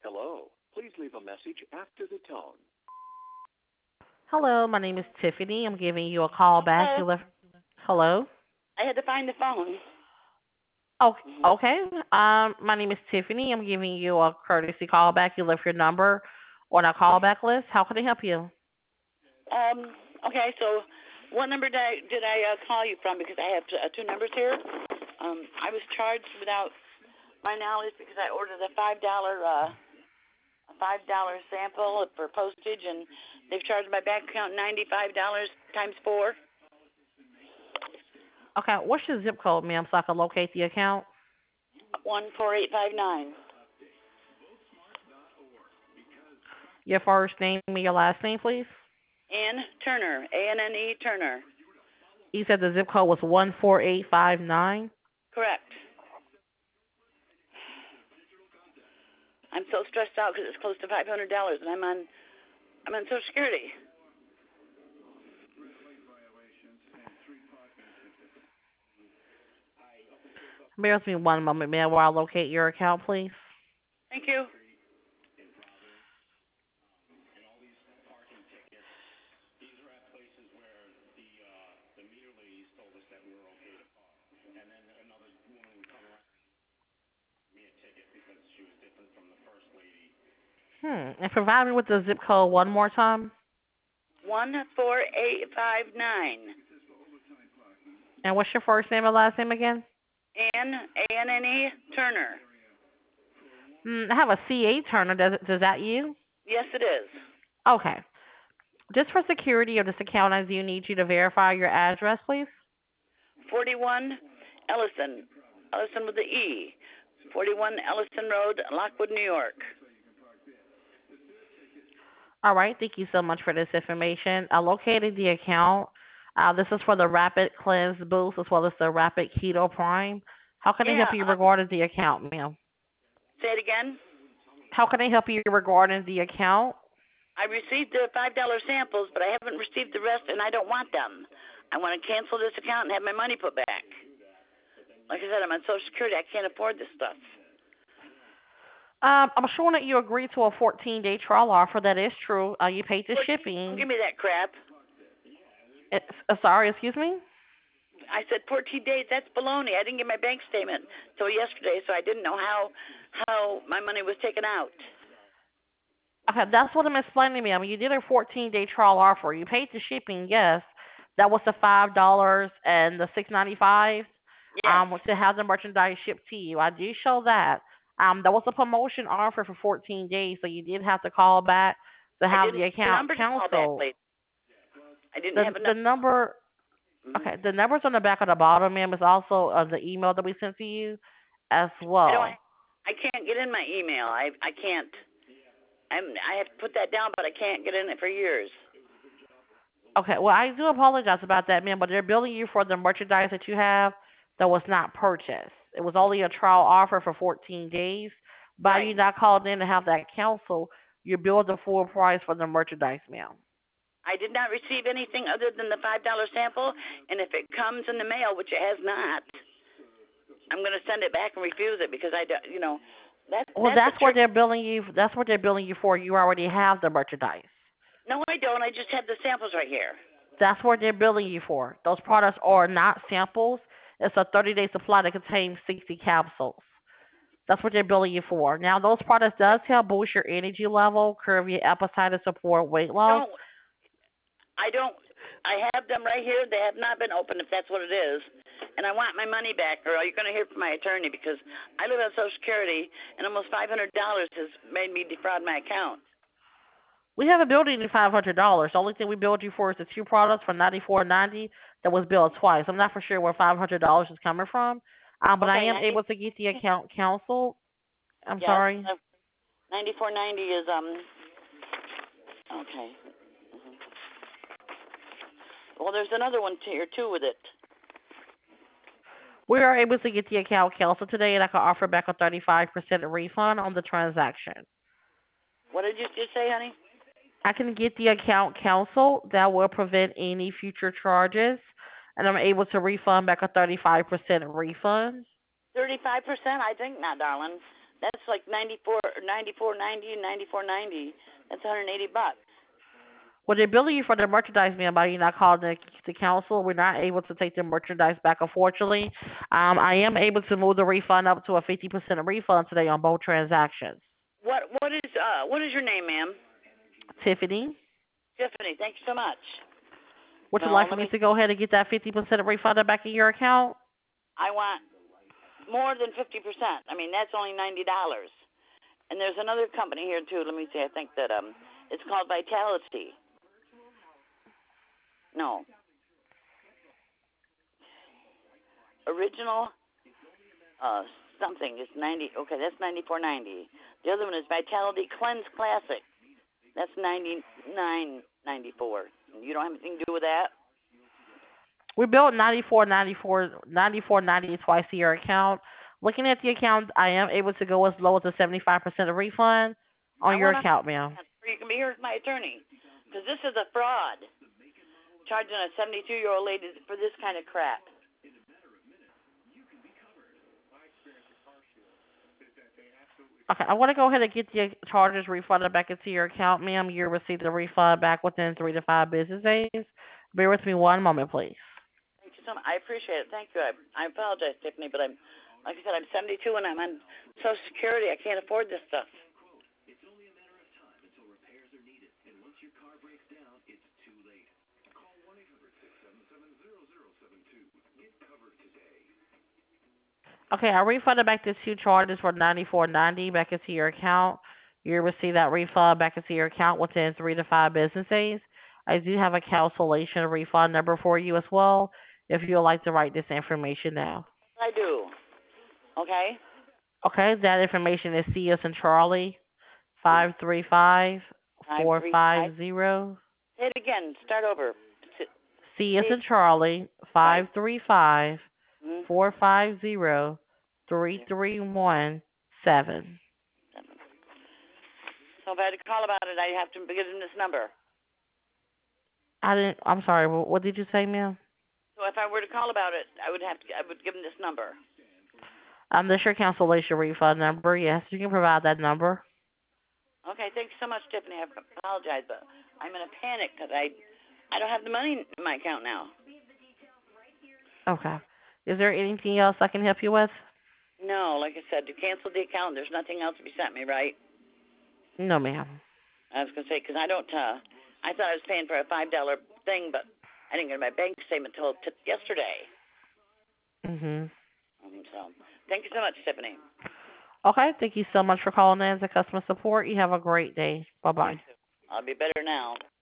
Hello. Please leave a message after the tone. Hello, my name is Tiffany. I'm giving you a call back. Hello. You left. Hello. I had to find the phone. Oh, Mhm. okay. My name is Tiffany. I'm giving you a courtesy call back. You left your number on our callback list. How can I help you? Okay, so what number did I call you from? Because I have two numbers here. I was charged without my knowledge because I ordered a $5 sample for postage, and they've charged my bank account $95 times four. Okay. What's your zip code, ma'am, so I can locate the account? 14859. Your first name and your last name, please. Ann Turner, Anne Turner. You said the zip code was 14859. Correct. I'm so stressed out because it's close to $500, and I'm on Social Security. Bear with me one moment, ma'am, while I locate your account, please. Thank you. And provide me with the zip code one more time. 14859. And what's your first name and last name again? Anne Turner. I have a C.A. Turner. Does that you? Yes, it is. Okay. Just for security of this account, I do need you to verify your address, please. 41 Ellison with the E. 41 Ellison Road, Lockwood, New York. All right. Thank you so much for this information. I located the account. This is for the Rapid Cleanse Boost as well as the Rapid Keto Prime. How can I Yeah. help you regarding the account, ma'am? Say it again. How can I help you regarding the account? I received the $5 samples, but I haven't received the rest, and I don't want them. I want to cancel this account and have my money put back. Like I said, I'm on Social Security. I can't afford this stuff. I'm showing that you agreed to a 14-day trial offer. That is true. You paid the 14, don't shipping. give me that crap. Sorry, excuse me? I said 14 days. That's baloney. I didn't get my bank statement till yesterday, so I didn't know how my money was taken out. Okay, that's what I'm explaining, ma'am. You did a 14-day trial offer. You paid the shipping, yes. That was the $5 and the $6.95. Yes. To have the merchandise shipped to you. I did show that. That was a promotion offer for 14 days, so you did have to call back to I have didn't the have a account number to call back, canceled. lady. I didn't have a The number. number, Mm-hmm. okay, the numbers on the back of the bottom, ma'am, is also the email that we sent to you as I don't. well. I can't get in my email. I can't. I have to put that down, but I can't get in it for years. Okay, well, I do apologize about that, ma'am, but they're billing you for the merchandise that you have that was not purchased. It was only a trial offer for 14 days. By Right. you not calling in to have that canceled, you billed the full price for the merchandise, ma'am. I did not receive anything other than the $5 sample, and if it comes in the mail, which it has not, I'm going to send it back and refuse it because I, that's Well, that's a that's what trick. they're billing you. That's what they're billing you for. You already have the merchandise. No, I don't. I just have the samples right here. That's what they're billing you for. Those products are not samples. It's a 30-day supply that contains 60 capsules. That's what they're billing you for. Now, those products does help boost your energy level, curb your appetite, and support weight loss. Don't I don't. I have them right here. They have not been opened, if that's what it is. And I want my money back, or you're going to hear from my attorney because I live on Social Security, and almost $500 has made me defraud my account. We haven't billed you $500. The only thing we billed you for is the two products for $94.90 that was billed twice. I'm not for sure where $500 is coming from, but I Okay, am able to get the account canceled. I'm yes, sorry. 94.90 is okay. hmm Well, there's another one here too with it. We are able to get the account canceled today, and I can offer back a 35% refund on the transaction. What did you just say, honey? I can get the account canceled. That will prevent any future charges, and I'm able to refund back a 35% refund. 35%? I think not, darling. That's like $94.90 and $94.90. That's $180. Well, they're billing you for the merchandise, ma'am, by you not calling the council. We're not able to take the merchandise back, unfortunately. I am able to move the refund up to a 50% refund today on both transactions. What is your name, ma'am? Tiffany, Tiffany. Thank you so much. would you No, like for me to go ahead and get that 50% refunded back in your account? I want more than 50%. I mean, that's only $90. And there's another company here too. Let me see. I think that it's called Vitality. No. Original something is 90. Okay, that's $94.90. The other one is Vitality Cleanse Classic. That's $99.94. You don't have anything to do with that? We billed $94.90 twice to your account. Looking at the account, I am able to go as low as a 75% refund on your account, ma'am. You can be here with my attorney. Because this is a fraud. Charging a 72-year-old lady for this kind of crap. Okay, I want to go ahead and get the charges refunded back into your account, ma'am. You'll receive the refund back within 3 to 5 business days. Bear with me one moment, please. Thank you so much. I appreciate it. Thank you. I apologize, Tiffany, but like I said, I'm 72 and I'm on Social Security. I can't afford this stuff. It's only a matter of time until repairs are needed, and once your car breaks down, it's too late. Call 1-800-677-0072. Get covered today. Okay, I refunded back the 2 charges for $94.90 back into your account. You'll receive that refund back into your account within 3 to 5 business days. I do have a cancellation refund number for you as well, if you would like to write this information down. I do. Okay? Okay, that information is C as in Charlie, 535-450. Say it again. Start over. C as in Charlie, 535-450-3317. So if I had to call about it, I have to give them this number. I'm sorry, what did you say, ma'am? So if I were to call about it, I would give them this number. That's your cancellation refund number. Yes, you can provide that number. Okay, thanks so much, Tiffany. I apologize, but I'm in a panic because I don't have the money in my account now. Okay. Is there anything else I can help you with? No, like I said, to cancel the account, there's nothing else to be sent me, right? No, ma'am. I was going to say, because I don't, I thought I was paying for a $5 thing, but I didn't get my bank statement until yesterday. So, thank you so much, Tiffany. Okay, thank you so much for calling in to customer support. You have a great day. Bye-bye. I'll be better now.